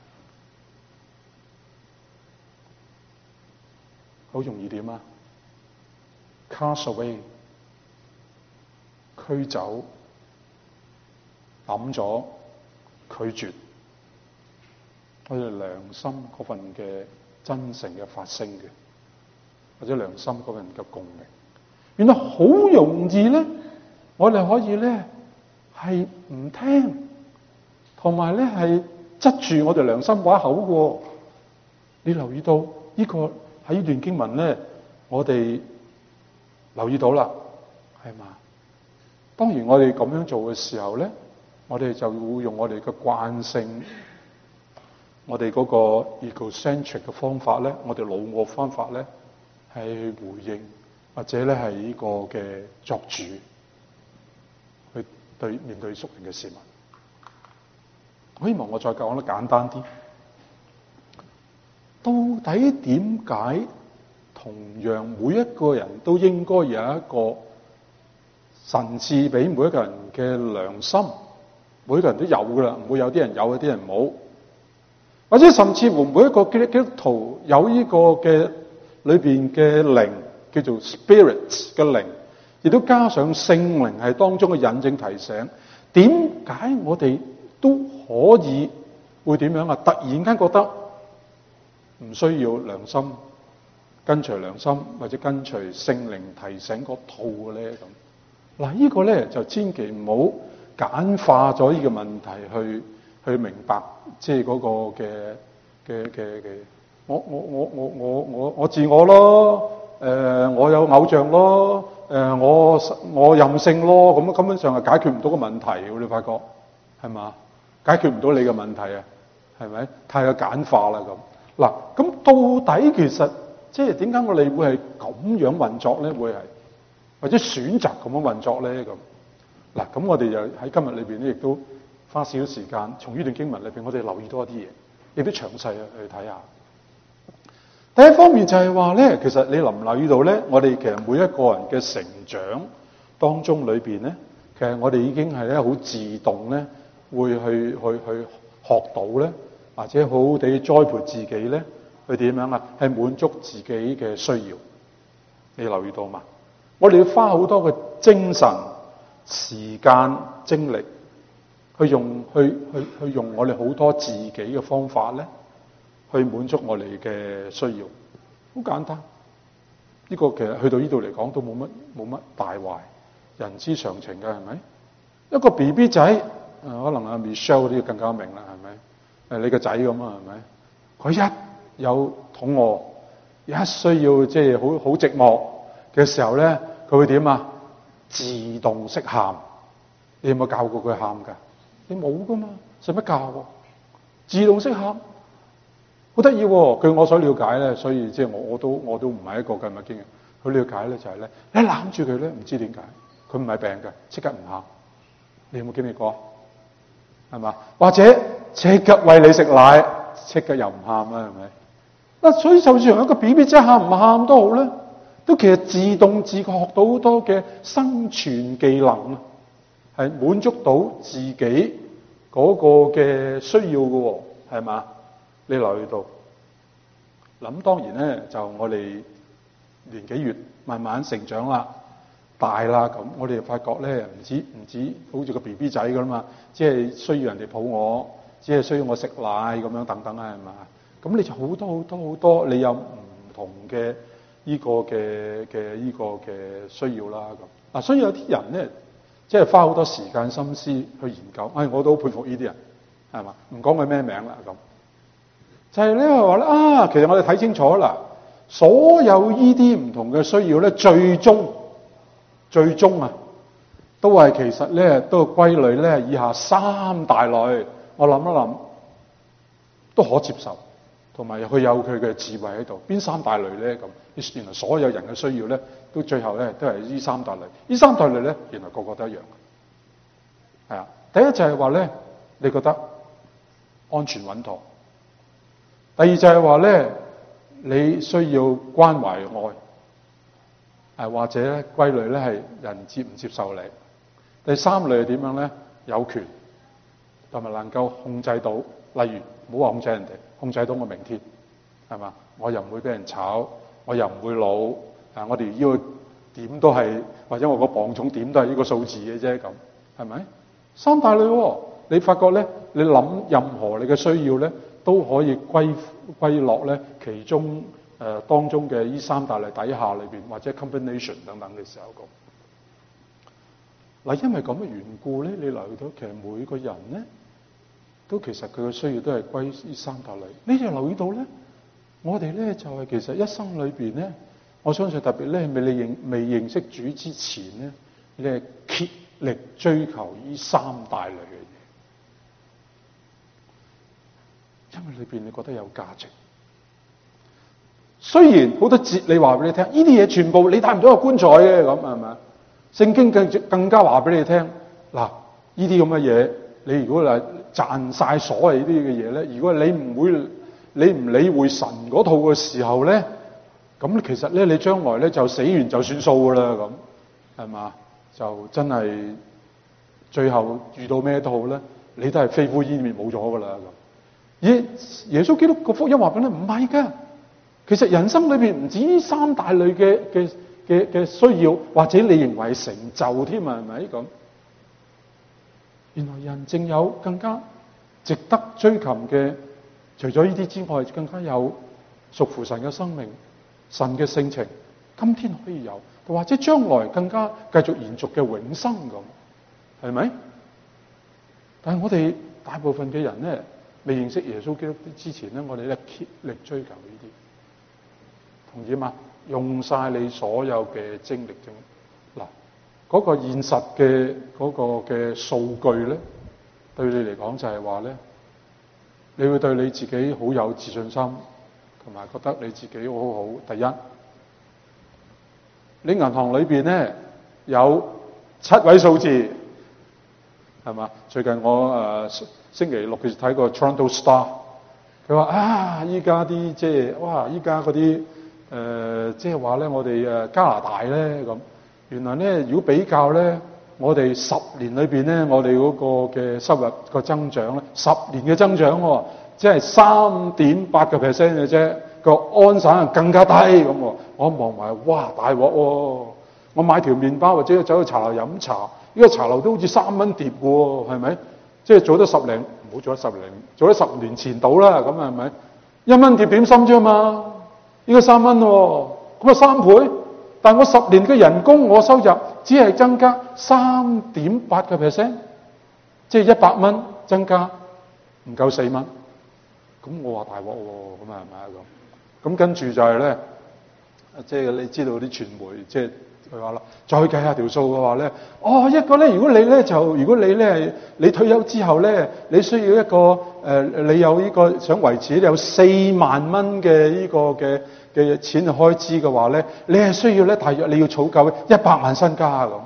好容易點啊 ？cast away， 驅走、抌咗、拒絕。我哋良心嗰份嘅真誠嘅發聲嘅，或者良心嗰份嘅共鳴，原來好容易咧，我哋可以咧係唔聽，同埋咧係執住我哋良心把口嘅。你留意到呢個喺呢段經文咧，我哋留意到啦，係嘛？當然我哋咁樣做嘅時候咧，我哋就會用我哋嘅慣性。我哋嗰個 egocentric 嘅方法咧，我哋老我方法咧，係回應或者咧係呢個嘅作主，去對面對屬靈嘅市民。我希望我再講得簡單啲。到底點解同樣每一個人都應該有一個神賜俾每一個人嘅良心？每一個人都有噶啦，唔會有啲人有，有啲人冇。或者甚至乎每一個基督徒有呢個嘅裏邊嘅靈，叫做 spirit 嘅靈， 亦都加上聖靈係當中嘅引證提醒。點解我哋都可以會點樣啊？突然間覺得唔需要良心，跟隨良心或者跟隨聖靈提醒嗰套嘅咧咁。嗱，呢個咧就千祈唔好簡化咗呢個問題去去明白，即係嗰個嘅嘅嘅嘅，我我我我我我我自我咯，誒、呃、我有偶像咯，誒、呃、我我任性咯，咁根本上係解決唔到個問題嘅，你發覺係嘛？解決唔到你嘅問題啊，係咪？太過簡化啦咁。嗱，咁到底其實即係點解我哋會係咁樣運作咧？會係或者選擇咁樣運作咧咁？嗱，咁我哋就喺今日裏邊咧，亦都花少少時間從呢段經文裏邊，我哋留意多一啲嘢，亦都詳細去睇下。第一方面就係話咧，其實你留唔留意到咧？我哋其實每一個人嘅成長當中裏邊咧，其實我哋已經係咧好自動咧，會去去去學到咧，或者好好地栽培自己咧，去點樣啊？係滿足自己嘅需要。你留意到嘛？我哋要花好多嘅精神、時間、精力，去用去去去用我哋好多自己嘅方法咧，去滿足我哋嘅需要。好簡單，呢個其實去到呢度嚟講都冇乜冇乜大壞，人之常情嘅係咪？一個 B B 仔，誒可能阿 Michelle 啲更加明啦，係咪？誒你個仔咁啊，係咪？佢一有肚餓，一需要即係好好寂寞嘅時候咧，佢會點啊？自動識喊。你有冇教過佢喊㗎？你冇噶嘛，使乜教喎？自動識喊，好得意喎！據我所了解咧，所以即係我我都我都唔係一個咁嘅經驗。佢了解咧就係咧，你攬住佢咧，唔知點解，佢唔係病嘅，即刻唔喊。你有冇經歷過？係嘛？或者即刻餵你食奶，即刻又唔喊啦，係咪？嗱，所以就算一個 B B 仔喊唔喊都好咧，都其實自動自覺學到好多嘅生存技能啊，係滿足到自己嗰個嘅需要嘅，係嘛？你留意到，諗當然咧，就我哋年紀越慢慢成長啦、大啦，咁我哋就發覺咧，唔止唔止好似個 B B 仔㗎嘛，即係需要人哋抱我，只係需要我食奶咁樣等等啊，係嘛？咁你就好多好多好多，你有唔同嘅呢個嘅嘅呢個嘅需要啦咁。嗱，所以有啲人咧，即係花好多時間心思去研究。唉、哎，我都好佩服呢啲人，係嘛？唔講佢咩名啦咁。就係咧話咧啊，其實我哋睇清楚啦，所有呢啲唔同嘅需要咧，最終最終啊，都係其實咧都係歸類咧以下三大類。我諗一諗，都可接受。同埋佢有佢嘅智慧喺度，邊三大類咧？咁原來所有人嘅需要咧，都最後咧都係呢三大類。呢三大類咧，原來個個都一樣嘅。係啊，第一就係話咧，你覺得安全穩妥；第二就係話咧，你需要關懷愛，誒或者咧歸類咧係人接唔接受你；第三類係點樣咧？有權同埋能夠控制到，例如唔好話控制人哋。控制到我明天，係嘛？我又唔會俾人炒，我又唔會老。啊，我哋呢個點都係，或者我個磅重點都係呢個數字嘅啫，咁係咪？三大類喎，你發覺咧，你諗任何你嘅需要咧，都可以歸歸落咧其中誒、呃、當中嘅呢三大類底下裏邊，或者 combination 等等嘅時候咁。嗱，因為咁嘅緣故咧，你留意到其實每個人咧。都其實佢嘅需要都係歸於三大類。你就留意到咧，我哋咧就係、是、其實一生裏邊咧，我相信特別咧未你認未認識主之前咧，你係竭力追求呢三大類嘅嘢，因為裏邊你覺得有價值。雖然好多哲理話俾你聽，呢啲嘢全部你帶唔到個棺材嘅，咁係咪？聖經更更加話俾你聽，嗱，呢啲咁嘅嘢。你如果係賺晒所謂呢啲嘅嘢咧，如果你唔會你唔理會神嗰套嘅時候咧，咁其實咧你將來咧就死完就算數噶啦，咁係嘛？就真係最後遇到咩都好咧，你都係飛灰煙滅冇咗噶啦咁。耶耶穌基督個福音話俾你唔係噶，其實人生裏邊唔止呢三大類嘅嘅嘅嘅需要，或者你認為成就添啊？係咪咁？原來人正有更加值得追求嘅，除咗呢啲之外，更加有屬乎神嘅生命、神嘅性情，今天可以有，或者將來更加繼續延續嘅永生咁，係咪？但係我哋大部分嘅人咧，未認識耶穌基督之前咧，我哋咧竭力追求呢啲，同意嘛？用晒你所有嘅精力精嗱，嗰個現實嘅嗰個嘅數據咧，對你嚟講就係話咧，你會對你自己好有自信心，同埋覺得你自己好好。第一，你銀行裏邊咧有七位數字，係嘛？最近我誒、呃、星期六其實睇過 Toronto Star， 佢話啊，依家啲即係哇，依家嗰啲誒即係話咧，我哋誒加拿大咧咁，原來咧如果比較咧，我哋十年裏邊咧，我哋嗰個嘅收入個增長咧，十年嘅增長喎，即係三點八個 percent 嘅啫，個安省更加低咁喎。我望埋，哇大鑊喎！我買條麵包或者走去茶樓飲茶，呢個茶樓都好似三蚊碟喎，係咪？即係做咗十零，唔好做咗十零，做咗十年前到啦，咁係咪？一蚊碟點心啫嘛，應該三蚊喎，咁啊三倍。但我十年嘅人工，我收入只係增加三點八個 percent， 即係一百蚊增加唔夠四蚊。咁我話大鑊喎，咁啊係咪啊咁？咁跟住就係咧，即係你知道啲傳媒即係佢話啦，再計下條數嘅話咧，哦一個咧，如果你咧就如果你咧你退休之後咧，你需要一個誒、呃，你有呢個想維持有四萬蚊嘅呢個嘅嘅錢去開支嘅話咧，你係需要咧大約你要儲夠一百萬身家咁。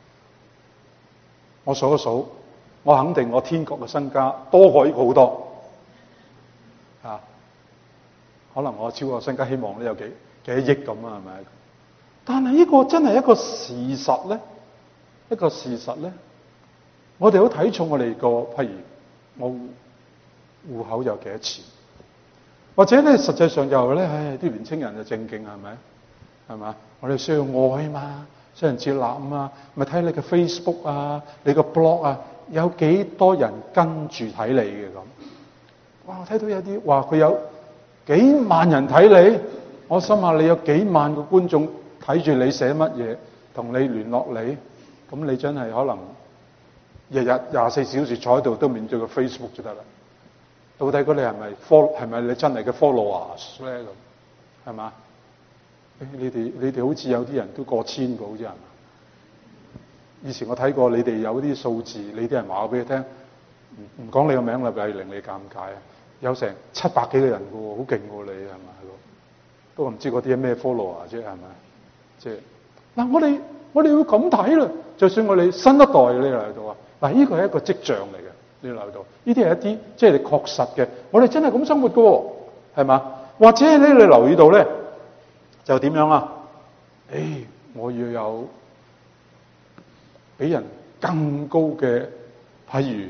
我數一數，我肯定我天國嘅身家多過呢個好多。啊，可能我超過身家，希望都有幾幾億咁啊，係咪？但係呢個真係一個事實咧，一個事實咧，我哋好睇重我哋個，譬如我戶口有幾多錢，或者咧實際上又咧，唉，啲年青人就正經係咪？係嘛？我哋需要愛嘛，需要人接納啊嘛，咪睇你嘅 Facebook 啊，你個 blog 啊，有幾多人跟住睇你嘅咁？哇！我睇到有啲話佢有幾萬人睇你，我心下你有幾萬個觀眾睇住你寫乜嘢，同你聯絡你，咁你真係可能日日廿四小時坐喺度都面對個 Facebook 就得啦。到底嗰你係咪 follow 係咪你真係嘅 followers 咧咁？係嘛？你哋你哋好似有啲人都過千個好似係嘛？以前我睇過你哋有啲數字，你啲人話我俾你聽，唔唔講你個名啦，係令你尷尬啊！有成七百幾個人嘅喎，好勁喎你係咪？都唔知嗰啲係咩 follower 啫係咪？即係嗱，我哋我哋要咁睇啦。就算我哋新一代你嚟到啊，嗱呢個係一個跡象嚟嘅，你嚟到呢啲係一啲即係你確實嘅，我哋真係咁生活嘅喎，係嘛？或者咧你留意到咧，就點樣啊？誒、哎，我要有比人更高嘅，譬如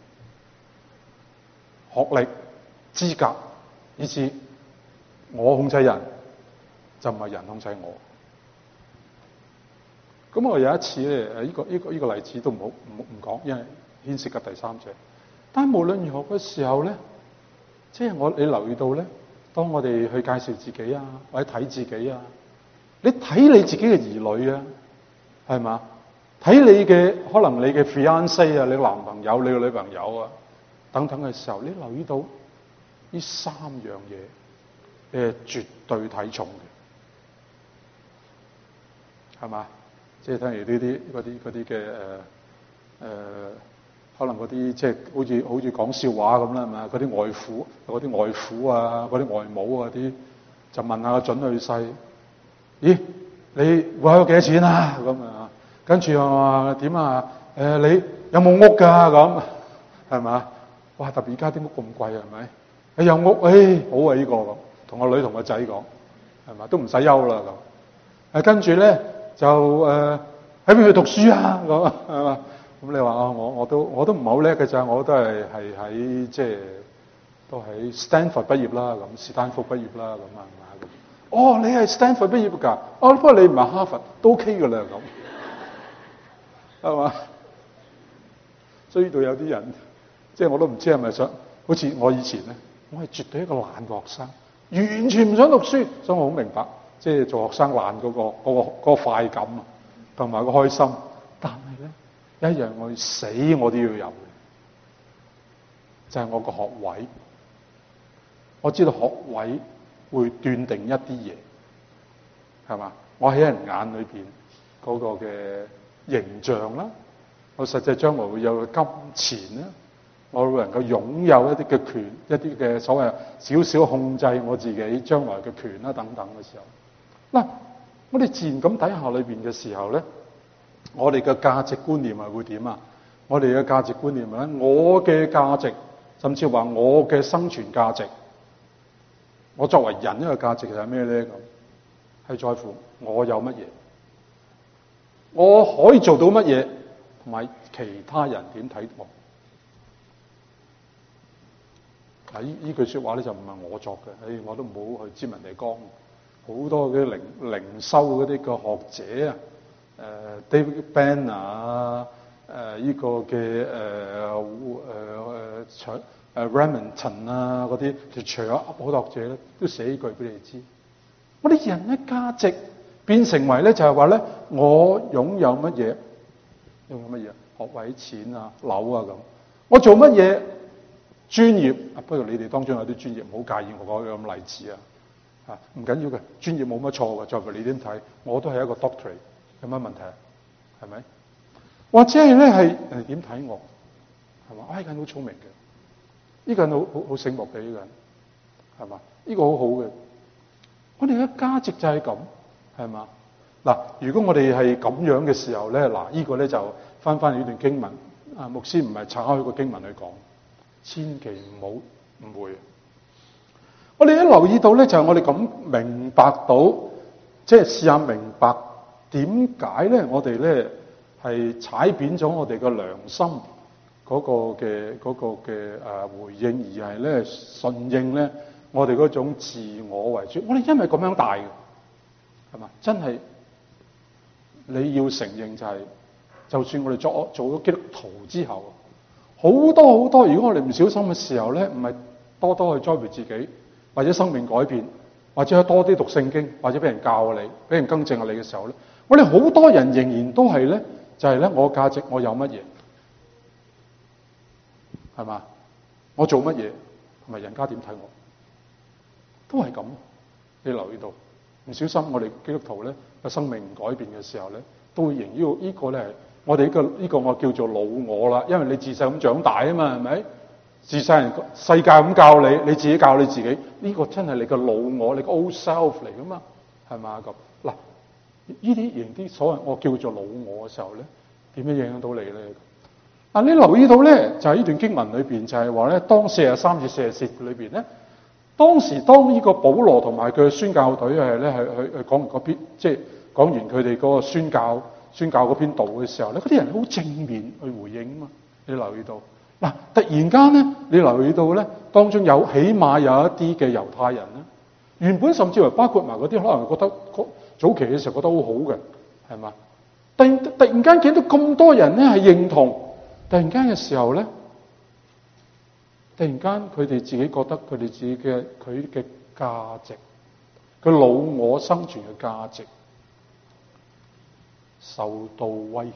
學歷、資格，以至我控制人，就唔係人控制我。咁我有一次咧，誒、這、呢個呢、這個呢、這個例子都唔好唔唔講，因為牽涉嘅第三者。但係無論如何嘅時候咧，即係我你留意到咧，當我哋去介紹自己啊，或者睇自己啊，你睇你自己嘅兒女啊，係嘛？睇你嘅可能你嘅 fiancé 啊，你男朋友、你嘅女朋友啊，等等嘅時候，你留意到呢三樣嘢，你係絕對睇重嘅，係嘛？即係等於呢啲嗰啲嗰啲嘅誒誒，可能嗰啲即係好似好似講笑話咁啦，係嘛？嗰啲外父、嗰啲外父啊、嗰啲外母啊啲，就問下個準女婿：咦，你戶口有幾多錢啊？咁啊，跟住又話點啊？誒、呃，你有冇屋㗎？咁係嘛？哇！特別而家啲屋咁貴，係咪？你有屋，誒、哎、好啊！呢、這個咁，同個女同個仔講，係嘛？都唔使憂啦咁。誒，跟住咧。就誒喺邊度讀書啊？咁係嘛？咁你話啊，我我都我都唔係好叻嘅咋，我都係係喺即係都喺 Stanford 畢業啦，咁斯坦福畢業啦，咁啊係嘛？ 哦，你係 Stanford 畢業㗎，哦，不過你唔係哈佛都 OK 㗎啦咁，係嘛？所以呢度有啲人，即係我都唔知係咪想，好似我以前咧，我係絕對一個懶嘅學生，完全唔想讀書，所以我好明白，即係做學生懶嗰個嗰個嗰個快感啊，同埋個開心。但係咧，一樣我要死我都要有嘅，就係我個學位。我知道學位會斷定一啲嘢，係嘛？我喺人眼裏邊嗰個嘅形象啦，我實際將來會有金錢啦，我會能夠擁有一啲嘅權，一啲嘅所謂少少控制我自己將來嘅權啦等等嘅時候，嗱，我哋自然咁底下裏邊嘅時候咧，我哋嘅價值觀念係會點啊？我哋嘅價值觀念咧，我嘅價值，甚至話我嘅生存價值。我作為人一個價值係咩咧？咁係在乎我有乜嘢，我可以做到乜嘢，同埋其他人點睇我。嗱，呢呢句說話咧就唔係我作嘅，誒，我都唔好去佔人哋光。好多嘅靈靈修嗰啲嘅學者啊，誒、呃、David Banner 啊，誒呢個嘅誒誒誒長。誒 Remington 啊，嗰啲就除咗噏好多學者咧，都寫呢句俾你知。我哋人嘅價值變成為咧，就係話咧，我擁有乜嘢，擁有乜嘢，學位、錢啊、樓啊咁。我做乜嘢專業啊？不過你哋當中有啲專業，唔好介意我講咁例子啊。啊，唔緊要嘅，專業冇乜錯嘅，在乎你點睇。我都係一個 doctorate， 有乜問題啊？係咪？或者係咧係人哋點睇我？係嘛？我係個人好聰明嘅。呢個人好好好醒目嘅，呢個人係嘛？呢個好好嘅。我哋嘅價值就係咁，係嘛？嗱，如果我哋係咁樣嘅時候咧，嗱，呢個咧就翻翻呢段經文。啊，牧師唔係拆開個經文去講，千祈唔好誤會。我哋一留意到咧，就係我哋咁明白到，即係試下明白點解咧，我哋咧係踩扁咗我哋嘅良心。嗰個嘅嗰個嘅誒回應，而係咧順應咧我哋嗰種自我為主。我哋因為咁樣大嘅，係嘛？真係你要承認就係、是，就算我哋做做咗基督徒之後，好多好多，如果我哋唔小心嘅時候咧，唔係多多去栽培自己，或者生命改變，或者多啲讀聖經，或者俾人教你，俾人更正下你嘅時候咧，我哋好多人仍然都係咧，就係、是、咧我價值，我有乜嘢？係嘛？我做乜嘢？同埋人家點睇我？都係咁。你留意到，唔小心我哋基督徒咧個生命唔改變嘅時候咧，都會仍然呢個咧係我哋呢個呢個我叫做老我啦。因為你自細咁長大啊嘛，係咪？自細人世界咁教你，你自己教你自己，呢個真係你個老我，你個 old self 嚟噶嘛？係嘛咁？嗱，呢啲仍啲所謂我叫做老我嘅時候咧，點樣影響到你咧？嗱，你留意到咧，就喺呢段經文裏邊，就係話咧，當四十三至四十四裏邊咧，當時當呢個保羅同埋佢嘅宣教隊係咧，係去去講完嗰篇，即係講完佢哋嗰個宣教宣教嗰篇道嘅時候咧，嗰啲人好正面去回應啊嘛。你留意到嗱，突然間咧，你留意到咧，當中有起碼有一啲嘅猶太人咧，原本甚至乎包括埋嗰啲可能覺得早期嘅時候覺得好好嘅，係嘛？突然突然間見到咁多人咧係認同。突然間嘅時候咧，突然間佢哋自己覺得佢哋自己嘅佢嘅價值，佢老我生存嘅價值受到威脅。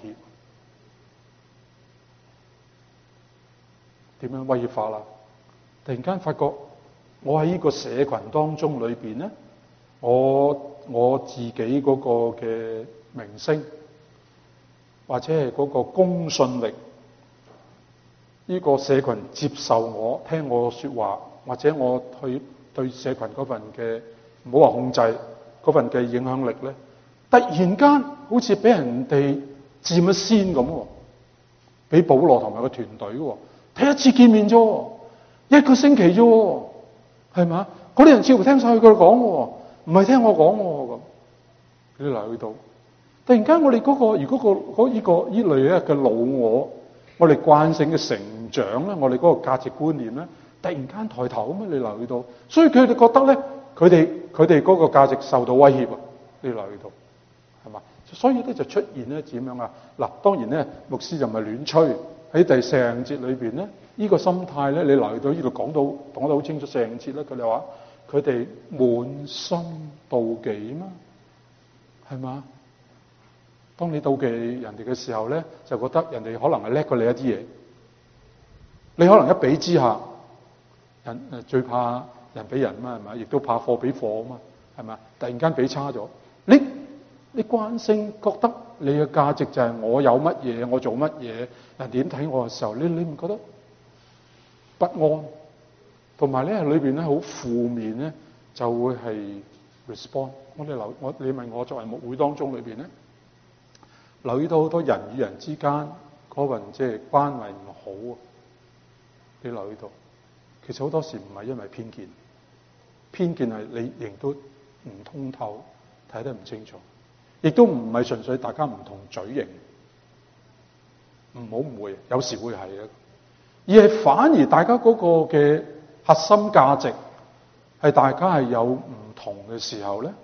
點樣威脅法啦？突然間發覺我喺呢個社群當中裏邊咧，我我自己嗰個嘅名聲，或者係嗰個公信力。呢個社群接受我聽我說話，或者我去對社群嗰份嘅唔好話控制嗰份嘅影響力咧，突然間好似俾人哋佔咗先咁，俾保羅同埋個團隊，睇一次見面啫，一個星期啫，係嘛？嗰啲人似乎聽晒佢講，唔係聽我講咁。你留意到，突然間我哋嗰、嗰個如果、嗰個嗰呢、嗰個呢類咧嘅老我。我哋慣性嘅成長咧，我哋嗰個價值觀念咧，突然間抬頭咁啊！你留意到，所以佢哋覺得咧，佢哋佢哋嗰個價值受到威脅啊！呢留意到係嘛？所以咧就出現咧點樣啊？嗱，當然咧牧師就唔係亂吹，喺第四十五節裏邊咧，呢個心態咧，你留意到呢度講到講得好清楚。四十五節咧，佢哋話佢哋滿心妒忌嘛，係嘛？當你妒忌人哋嘅時候咧，就覺得人哋可能係叻過你一啲嘢，你可能一比之下，人誒最怕人比人嘛，係咪？亦都怕貨比貨啊嘛，係咪？突然間比差咗，你你慣性覺得你嘅價值就係我有乜嘢，我做乜嘢，人點睇我嘅時候，你你唔覺得不安？同埋咧裏邊咧好負面咧，就會係 respond。我哋留我你問我作為牧會當中裏邊咧，留意到好多人與人之間嗰份即係關係唔好啊！你留意到，其實好多時唔係因為偏見，偏見係你仍都唔通透，睇得唔清楚，亦都唔係純粹大家唔同嘴型，唔好誤會，有時會係啊，而係反而大家嗰個嘅核心價值係大家係有唔同嘅時候咧，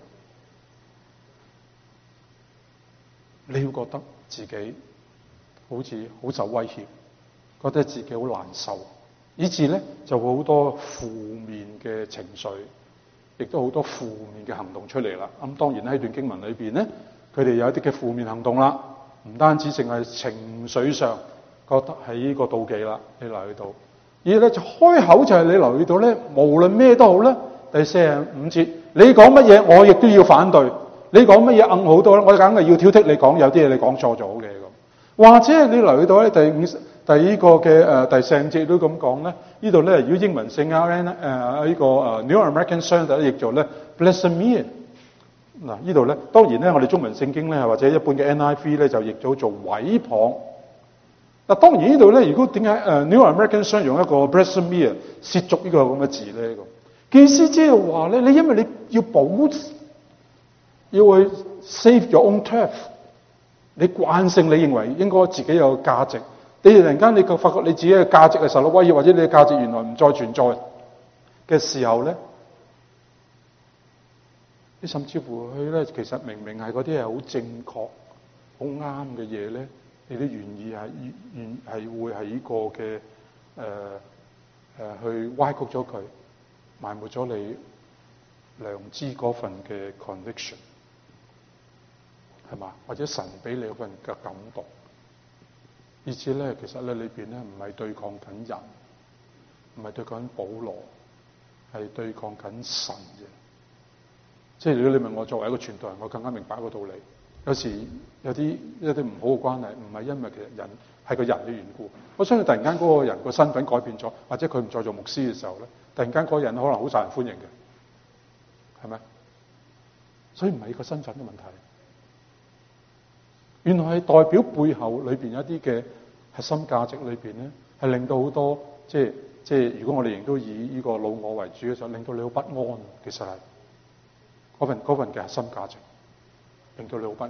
你要覺得自己好似好受威脅，覺得自己好難受。以致咧就會好多負面嘅情緒，亦都好多負面嘅行動出嚟啦。咁當然喺段經文裏邊咧，佢哋有一啲嘅負面行動啦，唔單止淨係情緒上覺得係呢個妒忌啦，你留意到，而咧就開口就係你留意到咧，無論咩都好咧，第四十五節，你講乜嘢我亦都要反對，你講乜嘢硬好多咧，我梗係要挑剔你講有啲嘢你講錯咗嘅咁，或者你留意到咧第五。第呢個嘅誒、呃、第四節都咁講咧，呢度咧如果英文聖 R N 誒呢個誒 New American Standard 譯做咧 blasphemy 嗱，呢度咧當然咧我哋中文聖經咧或者一般嘅 N I V 咧就譯咗做毀謗。嗱，當然呢度咧如果點解誒 New American Standard 用一個 blasphemy 褻瀆呢個咁嘅字咧？咁意思即係話咧，你因為你要保要去 save your own turf， 你慣性你認為應該自己有價值。你突然間你就發覺你自己嘅價值係受到威脅，或者你嘅價值原來唔再存在嘅時候咧，你甚至乎去咧，其實明明係嗰啲係好正確、好啱嘅嘢咧，你都願意係願係會係呢個嘅誒誒去歪曲咗佢，埋沒咗你良知嗰份嘅 conviction， 係嘛？或者神俾你嗰份嘅感動。意思咧，其實咧裏邊咧唔係對抗緊人，唔係對抗緊保羅，係對抗緊神嘅。即係如果你問我作為一個傳道人，我更加明白一個道理。有時有啲一啲唔好嘅關係，唔係因為其實人係個人嘅緣故。我相信突然間嗰個人個身份改變咗，或者佢唔再做牧師嘅時候咧，突然間嗰個人可能好受人歡迎嘅，係咪？所以唔係個身份嘅問題。原來係代表背後裏邊有一啲嘅核心價值裏邊咧，係令到好多即係即係，如果我哋仍都以呢個老我為主嘅時候，令到你好不安。其實係嗰份嗰份嘅核心價值，令到你好不安。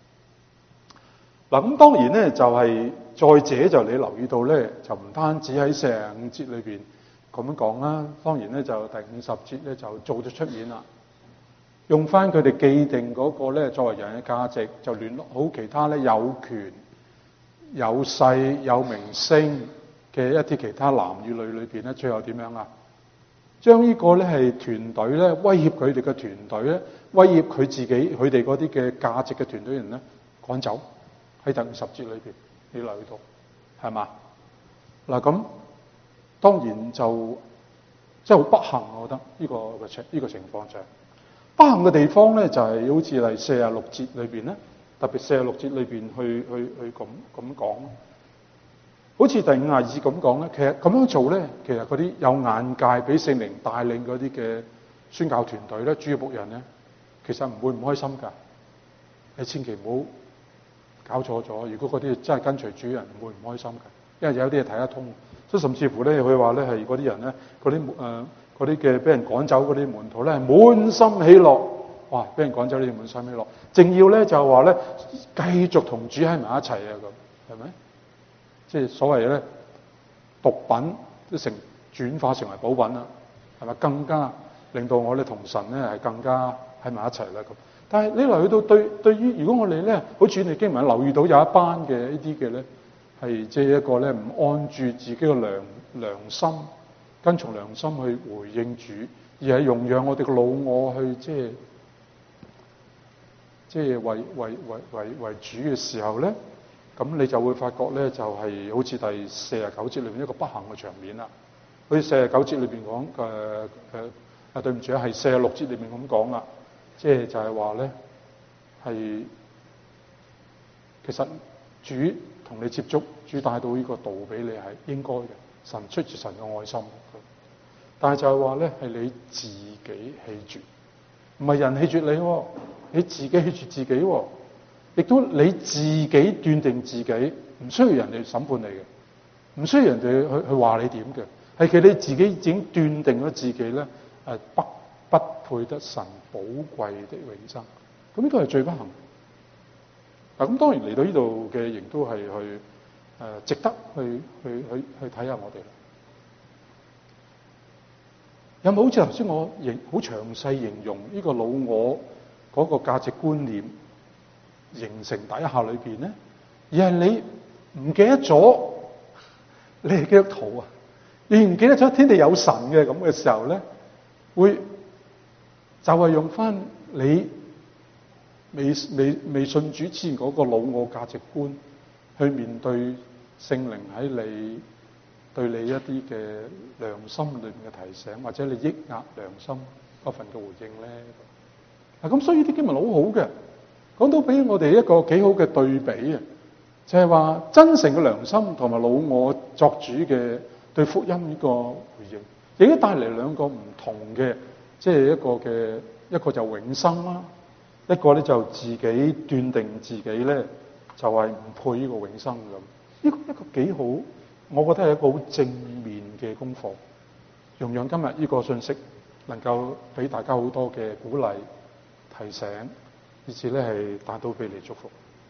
嗱，咁當然咧就係、是、再者就你留意到咧，就唔單止喺四十五節裏邊咁樣講啦。當然咧就第五十節咧就做咗出面啦。用翻佢哋既定嗰個咧，作為人嘅價值，就聯絡好其他咧有權、有勢、有名聲嘅一啲其他男與女裏邊咧，最後點樣啊？將呢個咧係團隊咧，威脅佢哋嘅團隊咧，威脅佢自己佢哋嗰啲嘅價值嘅團隊人咧，趕走喺第五十節裏邊，你留意到係嘛？嗱咁當然就即係好不幸，我覺得呢、這個嘅情呢個情況就係、是。不幸嘅地方咧，就係、是、好似嚟四十六節裏邊咧，特別四十六節裏邊去去去咁咁講，好似第五廿二節咁講咧。其實咁樣做咧，其實嗰啲有眼界俾聖靈帶領嗰啲嘅宣教團隊咧、主要僕人咧，其實唔會唔開心㗎。你千祈唔好搞錯咗。如果嗰啲真係跟隨主人，唔會唔開心㗎，因為有啲嘢睇得通。所以甚至乎咧，佢話咧係嗰啲人咧，嗰啲誒。嗰啲嘅俾人趕走嗰啲門徒咧，係滿心喜樂，哇！俾人趕走呢啲滿心喜樂，正要咧就話咧繼續同主喺埋一齊啊！咁係咪？即係所謂咧毒品都成轉化成為補品啦，係咪？更加令到我哋同神咧係更加喺埋一齊啦咁。但係你嚟去到對對於，如果我哋咧好似你經文留意到有一班嘅呢啲嘅咧，係即係一個咧唔按住自己嘅良良心，跟從良心去回應主，而係容讓我哋嘅老我去即係即係為為為為為主嘅時候咧，咁你就會發覺咧就係、是、好似第四十九節裏面一個不幸嘅場面啦。好似四十九節裏邊講誒誒啊，對唔住啊，係四十六節裏邊咁講啦。即係就係話咧，係其實主同你接觸，主帶到呢個道俾你係應該嘅，神出自神嘅愛心。但係就係話咧，係你自己棄絕，唔係人棄絕你、哦，你自己棄絕自己、哦，亦都你自己斷定自己，唔需要人哋審判你嘅，唔需要人哋去去話你點嘅，係其實你自己已經斷定咗自己咧，誒不不配得神寶貴的永生，咁呢個係最不幸。嗱，咁當然嚟到呢度嘅亦都係去誒、呃、值得去去去去睇下我哋。有冇好似頭先我形好詳細形容呢個老我嗰個價值觀念形成底下裏邊咧？而係你唔記得咗你係基督徒啊，你唔記得咗天地有神嘅咁嘅時候咧，會就係用翻你未未未信主之前嗰個老我價值觀去面對聖靈喺你對你一啲嘅良心裏面嘅提醒，或者你抑壓良心嗰份嘅回應咧。嗱，咁所以啲經文好好嘅，講到俾我哋一個幾好嘅對比啊，就係話真誠嘅良心同埋老我作主嘅對福音呢個回應，亦都帶嚟兩個唔同嘅，即係一個嘅一個就永生啦，一個咧就自己斷定自己咧就係唔配呢個永生咁。呢個一個幾好。我覺得係一個好正面嘅功課，容讓今日呢個信息能夠俾大家好多嘅鼓勵、提醒，以至咧係達到俾你祝福。